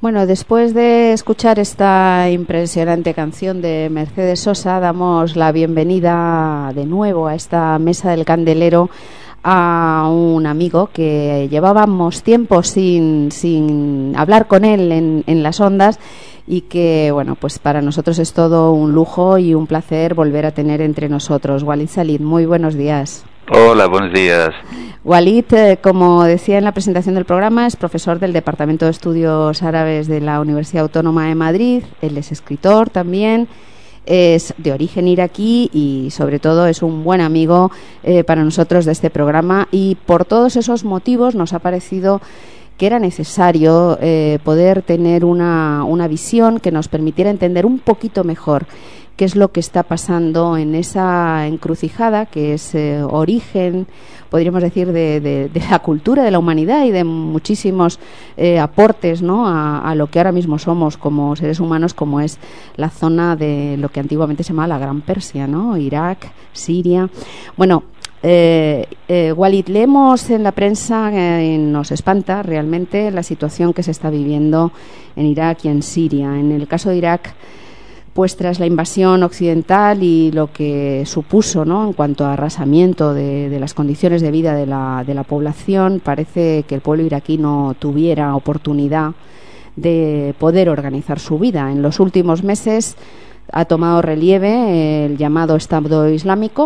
Bueno, después de escuchar esta impresionante canción de Mercedes Sosa, damos la bienvenida de nuevo a esta mesa del candelero a un amigo que llevábamos tiempo sin hablar con él en las ondas y que, bueno, pues para nosotros es todo un lujo y un placer volver a tener entre nosotros. Walid Salid, muy buenos días. Hola, buenos días. Walid, como decía en la presentación del programa, es profesor del Departamento de Estudios Árabes de la Universidad Autónoma de Madrid. Él es escritor también, es de origen iraquí y sobre todo es un buen amigo para nosotros de este programa, y por todos esos motivos nos ha parecido que era necesario poder tener una visión que nos permitiera entender un poquito mejor qué es lo que está pasando en esa encrucijada que es origen, podríamos decir, de la cultura, de la humanidad y de muchísimos aportes, ¿no?, a lo que ahora mismo somos como seres humanos, como es la zona de lo que antiguamente se llamaba la Gran Persia, ¿no?, Irak, Siria. Bueno, Walid, leemos en la prensa y nos espanta realmente la situación que se está viviendo en Irak y en Siria. En el caso de Irak, pues tras la invasión occidental y lo que supuso, ¿no?, en cuanto a arrasamiento de las condiciones de vida de la población, parece que el pueblo iraquí no tuviera oportunidad de poder organizar su vida. En los últimos meses ha tomado relieve el llamado Estado Islámico,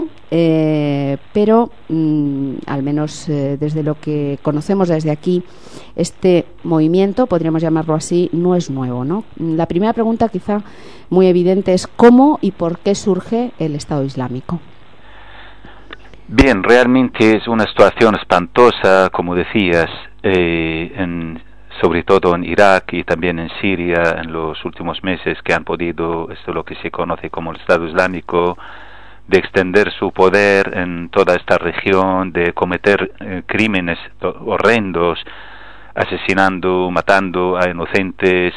pero al menos desde lo que conocemos desde aquí, este movimiento, podríamos llamarlo así, no es nuevo, ¿no? La primera pregunta, quizá muy evidente, es ¿cómo y por qué surge el Estado Islámico? Bien, realmente es una situación espantosa, como decías, sobre todo en Irak y también en Siria en los últimos meses, que han podido, esto es lo que se conoce como el Estado Islámico, de extender su poder en toda esta región, de cometer crímenes horrendos, asesinando, matando a inocentes,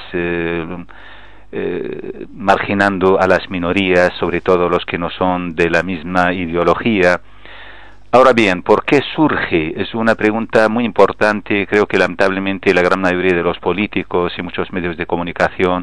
marginando a las minorías, sobre todo los que no son de la misma ideología. Ahora bien, ¿por qué surge? Es una pregunta muy importante. Creo que lamentablemente la gran mayoría de los políticos y muchos medios de comunicación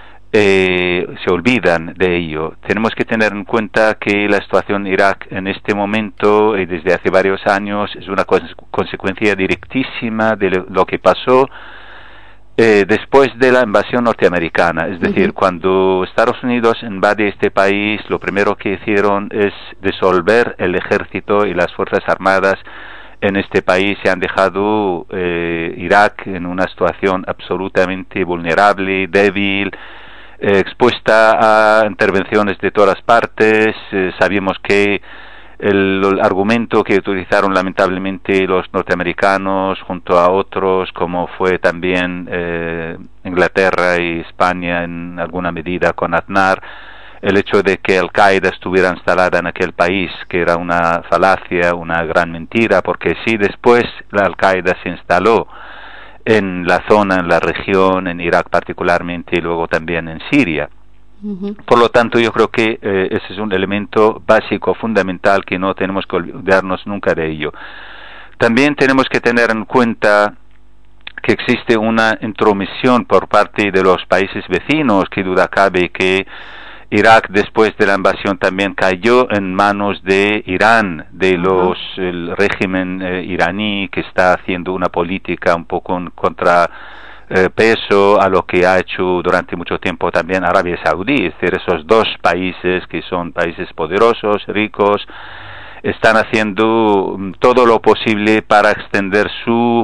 se olvidan de ello. Tenemos que tener en cuenta que la situación en Irak en este momento y desde hace varios años es una consecuencia directísima de lo que pasó después de la invasión norteamericana. Es decir, cuando Estados Unidos invade este país, lo primero que hicieron es disolver el ejército y las fuerzas armadas en este país. Se han dejado Irak en una situación absolutamente vulnerable, débil, expuesta a intervenciones de todas partes. Sabemos que el argumento que utilizaron lamentablemente los norteamericanos junto a otros, como fue también Inglaterra y España en alguna medida con Aznar, el hecho de que Al-Qaeda estuviera instalada en aquel país, que era una falacia, una gran mentira, porque sí, después la Al-Qaeda se instaló en la zona, en la región, en Irak particularmente, y luego también en Siria. Por lo tanto, yo creo que ese es un elemento básico, fundamental, que no tenemos que olvidarnos nunca de ello. También tenemos que tener en cuenta que existe una intromisión por parte de los países vecinos, que duda cabe que Irak, después de la invasión, también cayó en manos de Irán, el régimen iraní, que está haciendo una política un poco contra peso a lo que ha hecho durante mucho tiempo también Arabia Saudí. Es decir, esos dos países que son países poderosos, ricos, están haciendo todo lo posible para extender sus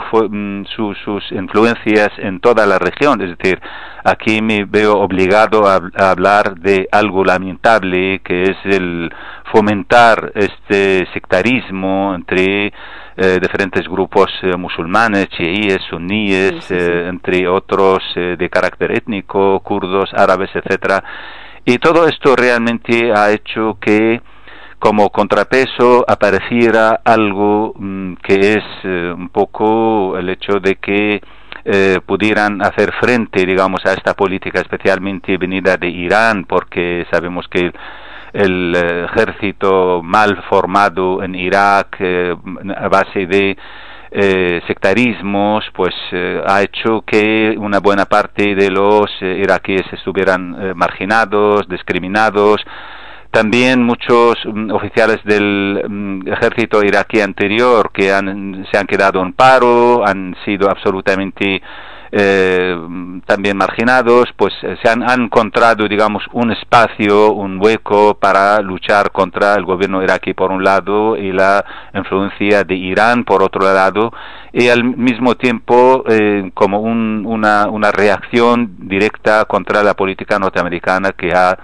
influencias en toda la región. Es decir, aquí me veo obligado a hablar de algo lamentable, que es el fomentar este sectarismo entre diferentes grupos musulmanes, chiíes, suníes, entre otros de carácter étnico, kurdos, árabes, etcétera. Y todo esto realmente ha hecho que como contrapeso apareciera algo que es un poco el hecho de que pudieran hacer frente, digamos, a esta política especialmente venida de Irán, porque sabemos que el ejército mal formado en Irak, a base de sectarismos, pues ha hecho que una buena parte de los iraquíes estuvieran marginados, discriminados. También muchos oficiales del ejército iraquí anterior que se han quedado en paro, han sido absolutamente también marginados, pues se han encontrado, digamos, un espacio, un hueco para luchar contra el gobierno iraquí por un lado y la influencia de Irán por otro lado, y al mismo tiempo como una reacción directa contra la política norteamericana que ha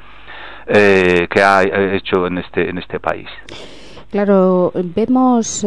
hecho en este país. Claro, vemos,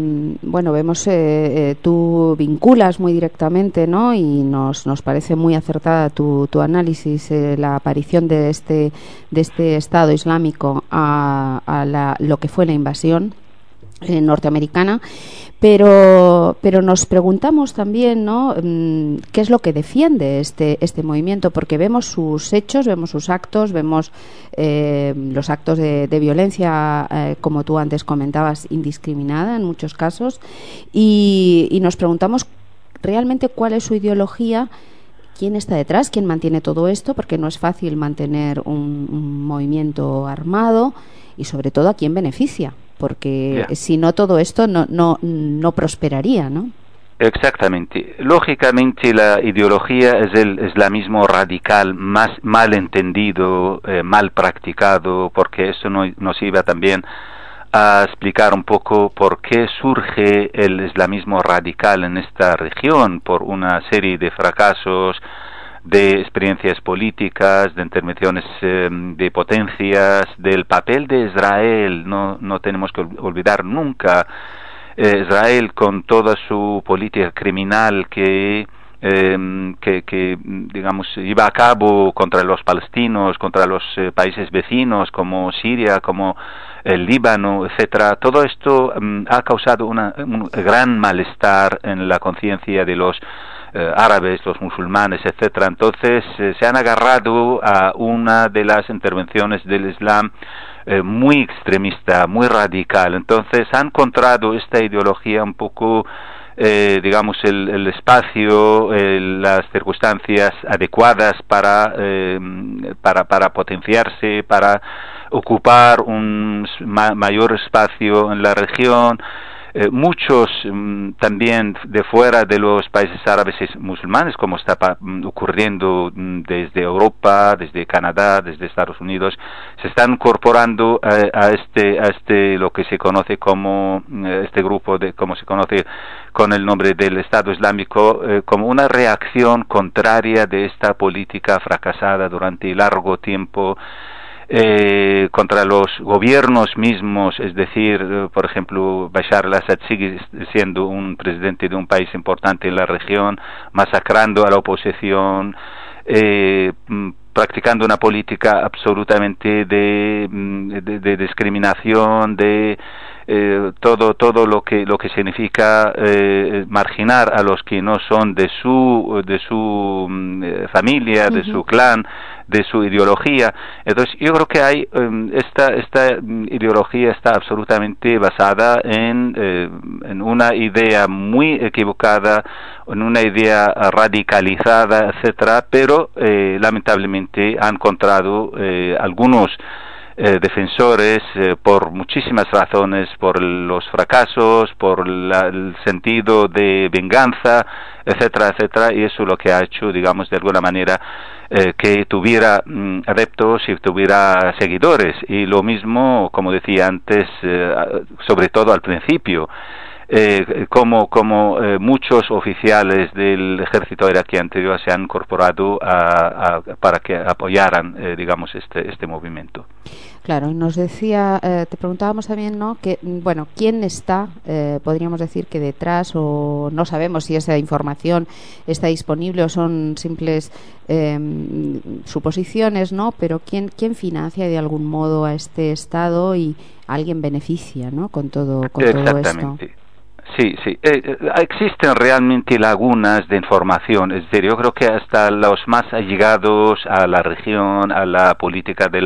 tú vinculas muy directamente, ¿no? Y nos parece muy acertada tu análisis, la aparición de este Estado Islámico a lo que fue la invasión norteamericana, pero nos preguntamos también, ¿no? ¿Qué es lo que defiende este movimiento? Porque vemos sus hechos, vemos sus actos, vemos los actos de violencia, como tú antes comentabas, indiscriminada en muchos casos, y nos preguntamos realmente cuál es su ideología. ¿Quién está detrás? ¿Quién mantiene todo esto? Porque no es fácil mantener un movimiento armado, y sobre todo a quién beneficia, porque si no, todo esto no prosperaría, ¿no? Exactamente. Lógicamente la ideología es el islamismo radical, más mal entendido, mal practicado, porque eso nos iba también a explicar un poco por qué surge el islamismo radical en esta región, por una serie de fracasos, de experiencias políticas, de intervenciones de potencias, del papel de Israel. No tenemos que olvidar nunca Israel, con toda su política criminal que digamos lleva a cabo contra los palestinos, contra los países vecinos como Siria, como el Líbano, etcétera. Todo esto ha causado un gran malestar en la conciencia de los árabes, los musulmanes, etcétera. Entonces se han agarrado a una de las intervenciones del Islam muy extremista, muy radical. Entonces han encontrado esta ideología un poco digamos el espacio, las circunstancias adecuadas para potenciarse, para ocupar un mayor espacio en la región. Muchos también de fuera de los países árabes y musulmanes, como está ocurriendo desde Europa, desde Canadá, desde Estados Unidos, se están incorporando a este lo que se conoce como este grupo como se conoce con el nombre del Estado Islámico, como una reacción contraria de esta política fracasada durante largo tiempo contra los gobiernos mismos, es decir, por ejemplo, Bashar al-Assad sigue siendo un presidente de un país importante en la región, masacrando a la oposición, practicando una política absolutamente de discriminación, de todo lo que significa marginar a los que no son de su familia, de su clan, de su ideología. Entonces yo creo que hay esta ideología está absolutamente basada en una idea muy equivocada, en una idea radicalizada, etcétera, pero lamentablemente ha encontrado algunos defensores por muchísimas razones, por los fracasos, por el sentido de venganza, etcétera, etcétera, y eso es lo que ha hecho, digamos, de alguna manera que tuviera adeptos y tuviera seguidores. Y lo mismo, como decía antes, sobre todo al principio, como muchos oficiales del ejército iraquí anterior se han incorporado para que apoyaran, digamos, este movimiento. Claro, y nos decía, te preguntábamos también, ¿no? Que, bueno, ¿quién está, podríamos decir que detrás, o no sabemos si esa información está disponible o son simples suposiciones, ¿no? Pero ¿quién financia de algún modo a este Estado y alguien beneficia, ¿no? Con todo esto. Sí. Existen realmente lagunas de información. Es decir, yo creo que hasta los más allegados a la región, a la política de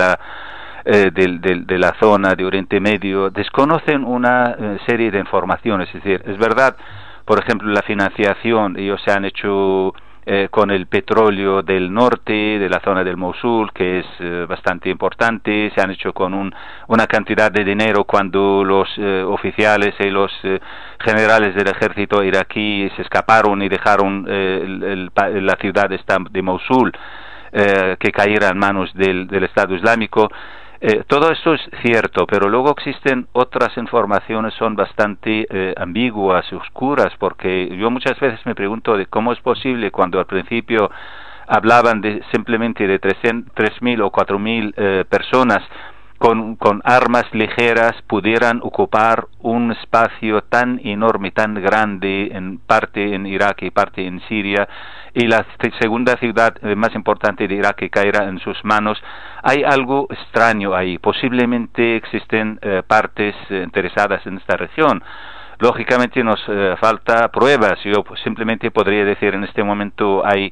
la zona de Oriente Medio, desconocen una serie de informaciones. Es decir, es verdad, por ejemplo, la financiación, ellos se han hecho con el petróleo del norte, de la zona del Mosul, que es bastante importante. Se han hecho con una cantidad de dinero cuando los oficiales y los generales del ejército iraquí se escaparon y dejaron la ciudad de Mosul, que cayera en manos del Estado Islámico. Todo esto es cierto, pero luego existen otras informaciones, son bastante ambiguas y oscuras, porque yo muchas veces me pregunto de cómo es posible cuando al principio hablaban simplemente de 3.000 o 4.000 personas con armas ligeras pudieran ocupar un espacio tan enorme, tan grande, en parte en Irak y parte en Siria, y la segunda ciudad más importante de Irak que caerá en sus manos. Hay algo extraño ahí. Posiblemente existen partes interesadas en esta región. Lógicamente nos falta pruebas. Yo simplemente podría decir en este momento hay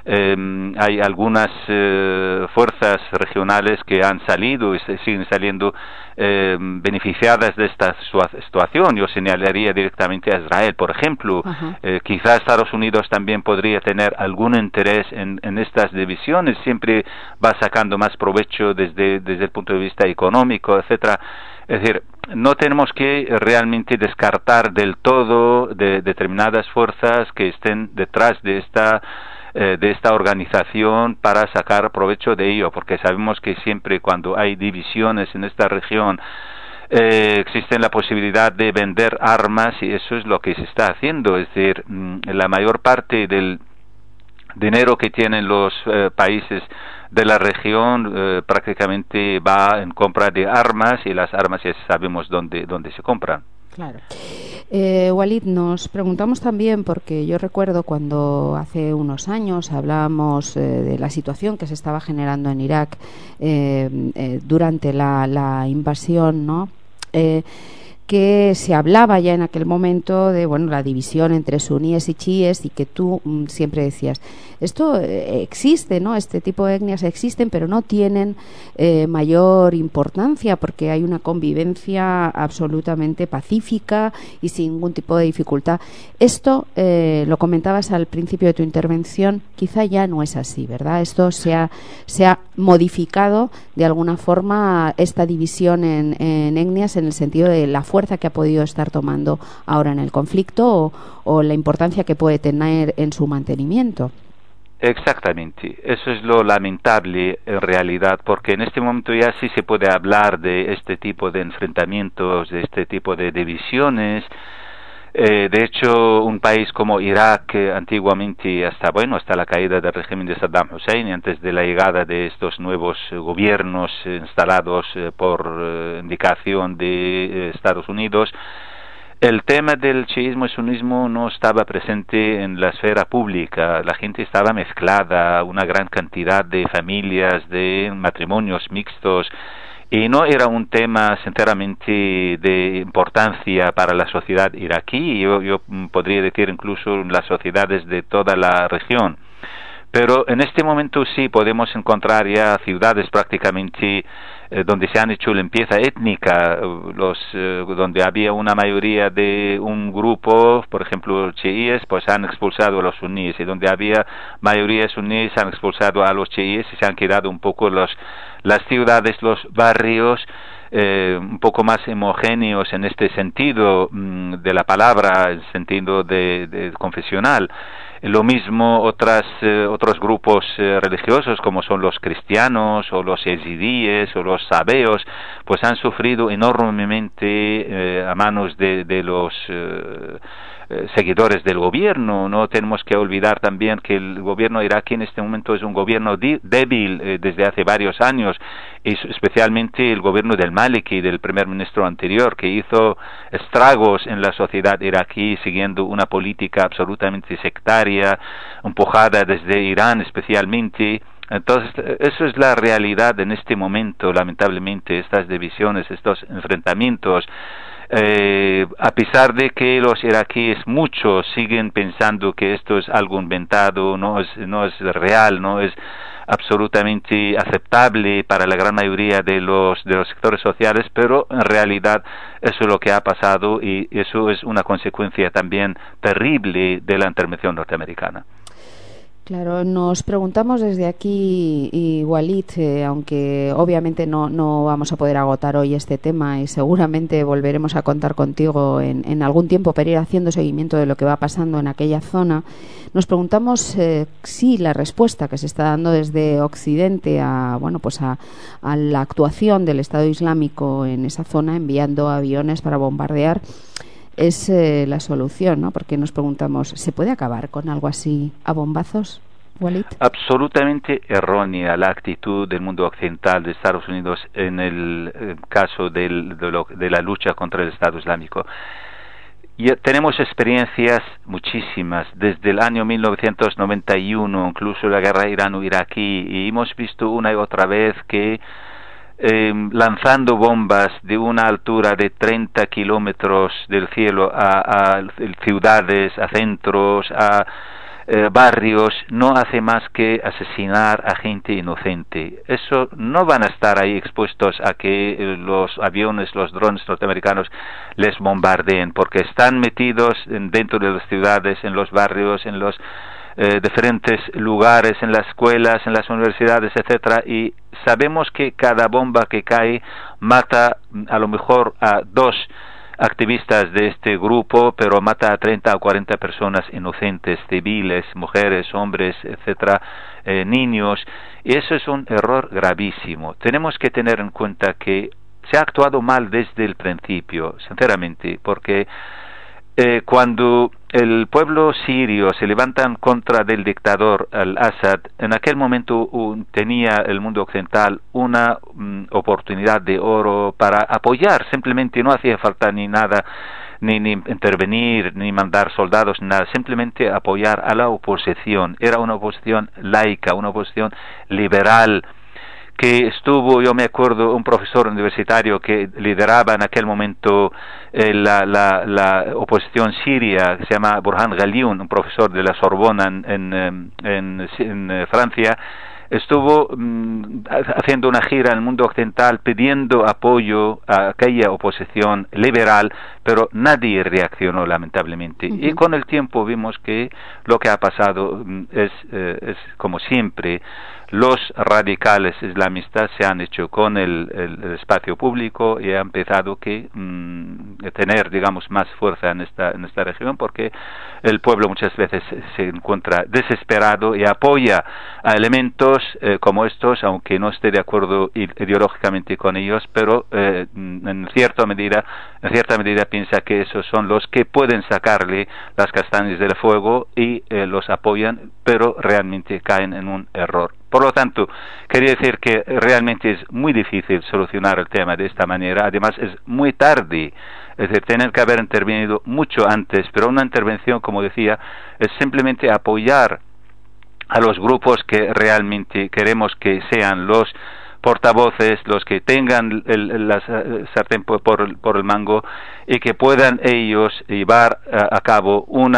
algunas fuerzas regionales que han salido y siguen saliendo beneficiadas de esta situación. Yo señalaría directamente a Israel, por ejemplo. Quizás Estados Unidos también podría tener algún interés en estas divisiones. Siempre va sacando más provecho desde el punto de vista económico, etcétera. Es decir, no tenemos que realmente descartar del todo de determinadas fuerzas que estén detrás de esta organización para sacar provecho de ello, porque sabemos que siempre cuando hay divisiones en esta región existe la posibilidad de vender armas, y eso es lo que se está haciendo. Es decir, la mayor parte del dinero que tienen los países de la región prácticamente va en compra de armas, y las armas ya sabemos dónde se compran. Claro. Walid, nos preguntamos también, porque yo recuerdo cuando hace unos años hablábamos de la situación que se estaba generando en Irak durante la invasión, ¿no? Que se hablaba ya en aquel momento de la división entre suníes y chiíes, y que tú siempre decías, esto existe, ¿no? Este tipo de etnias existen, pero no tienen mayor importancia, porque hay una convivencia absolutamente pacífica y sin ningún tipo de dificultad. Esto, lo comentabas al principio de tu intervención, quizá ya no es así, ¿verdad? Esto se ha modificado de alguna forma, esta división en etnias, en el sentido de la fuerza que ha podido estar tomando ahora en el conflicto o la importancia que puede tener en su mantenimiento. Exactamente, eso es lo lamentable en realidad, porque en este momento ya sí se puede hablar de este tipo de enfrentamientos, de este tipo de divisiones. De hecho, un país como Irak, antiguamente hasta la caída del régimen de Saddam Hussein, y antes de la llegada de estos nuevos gobiernos instalados por indicación de Estados Unidos, el tema del chiismo y sunismo no estaba presente en la esfera pública. La gente estaba mezclada, una gran cantidad de familias, de matrimonios mixtos, y no era un tema sinceramente de importancia para la sociedad iraquí. Yo podría decir incluso las sociedades de toda la región. Pero en este momento sí podemos encontrar ya ciudades prácticamente donde se han hecho limpieza étnica, donde había una mayoría de un grupo, por ejemplo chiíes, pues han expulsado a los suníes, y donde había mayoría suníes han expulsado a los chiíes, y se han quedado un poco las ciudades, los barrios un poco más homogéneos en este sentido de la palabra, en sentido de confesional. Lo mismo otros grupos religiosos, como son los cristianos o los yezidíes o los sabeos, pues han sufrido enormemente a manos de los seguidores del gobierno. No tenemos que olvidar también que el gobierno iraquí en este momento es un gobierno débil desde hace varios años, y especialmente el gobierno del Maliki, del primer ministro anterior, que hizo estragos en la sociedad iraquí siguiendo una política absolutamente sectaria, empujada desde Irán especialmente. Entonces, eso es la realidad en este momento, lamentablemente, estas divisiones, estos enfrentamientos. A pesar de que los iraquíes muchos siguen pensando que esto es algo inventado, no es real, no es absolutamente aceptable para la gran mayoría de los sectores sociales, pero en realidad eso es lo que ha pasado y eso es una consecuencia también terrible de la intervención norteamericana. Claro, nos preguntamos desde aquí, y Walid, aunque obviamente no vamos a poder agotar hoy este tema y seguramente volveremos a contar contigo en algún tiempo para ir haciendo seguimiento de lo que va pasando en aquella zona, nos preguntamos si la respuesta que se está dando desde Occidente a la actuación del Estado Islámico en esa zona, enviando aviones para bombardear, es la solución, ¿no? Porque nos preguntamos, ¿se puede acabar con algo así a bombazos, Walid? Absolutamente errónea la actitud del mundo occidental de Estados Unidos en el caso de la lucha contra el Estado Islámico. Ya tenemos experiencias muchísimas desde el año 1991, incluso la guerra irano-iraquí, y hemos visto una y otra vez que lanzando bombas de una altura de 30 kilómetros del cielo a ciudades, a centros, a barrios, no hace más que asesinar a gente inocente. Eso no van a estar ahí expuestos a que los aviones, los drones norteamericanos les bombardeen, porque están metidos dentro de las ciudades, en los barrios, en los diferentes lugares, en las escuelas, en las universidades, etcétera, y sabemos que cada bomba que cae mata a lo mejor a 2 activistas de este grupo, pero mata a 30 o 40 personas inocentes, civiles, mujeres, hombres, etcétera, niños, y eso es un error gravísimo. Tenemos que tener en cuenta que se ha actuado mal desde el principio, sinceramente, porque cuando el pueblo sirio se levanta en contra del dictador al-Assad, en aquel momento tenía el mundo occidental una oportunidad de oro para apoyar, simplemente no hacía falta ni nada, ni intervenir, ni mandar soldados, ni nada, simplemente apoyar a la oposición. Era una oposición laica, una oposición liberal, que estuvo, yo me acuerdo, un profesor universitario que lideraba en aquel momento la oposición siria, que se llama Burhan Ghaliun, un profesor de la Sorbona en Francia, estuvo haciendo una gira en el mundo occidental pidiendo apoyo a aquella oposición liberal, pero nadie reaccionó, lamentablemente. Uh-huh. Y con el tiempo vimos que lo que ha pasado es como siempre. Los radicales islamistas se han hecho con el espacio público y ha empezado a tener, digamos, más fuerza en esta región, porque el pueblo muchas veces se encuentra desesperado y apoya a elementos como estos, aunque no esté de acuerdo ideológicamente con ellos, pero en cierta medida piensa que esos son los que pueden sacarle las castañas del fuego y los apoyan, pero realmente caen en un error. Por lo tanto, quería decir que realmente es muy difícil solucionar el tema de esta manera. Además, es muy tarde. Es decir, tienen que haber intervenido mucho antes, pero una intervención, como decía, es simplemente apoyar a los grupos que realmente queremos que sean los portavoces, los que tengan la sartén por el mango y que puedan ellos llevar a cabo un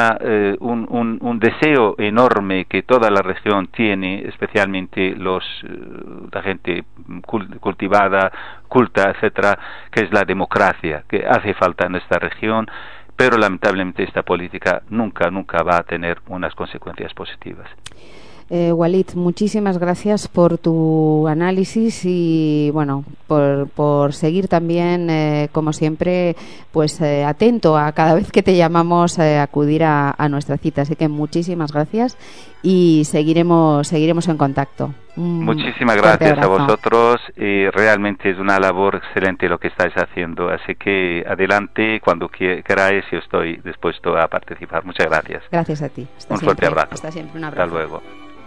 deseo enorme que toda la región tiene, especialmente la gente cultivada, culta, etcétera, que es la democracia, que hace falta en esta región, pero lamentablemente esta política nunca va a tener unas consecuencias positivas. Walid, muchísimas gracias por tu análisis y bueno, por seguir también, como siempre, pues atento a cada vez que te llamamos a acudir a nuestra cita. Así que muchísimas gracias y seguiremos en contacto. Muchísimas gracias a vosotros y realmente es una labor excelente lo que estáis haciendo. Así que adelante, cuando queráis, yo estoy dispuesto a participar. Muchas gracias. Gracias a ti. Un fuerte abrazo. Hasta siempre. Un abrazo. Hasta luego.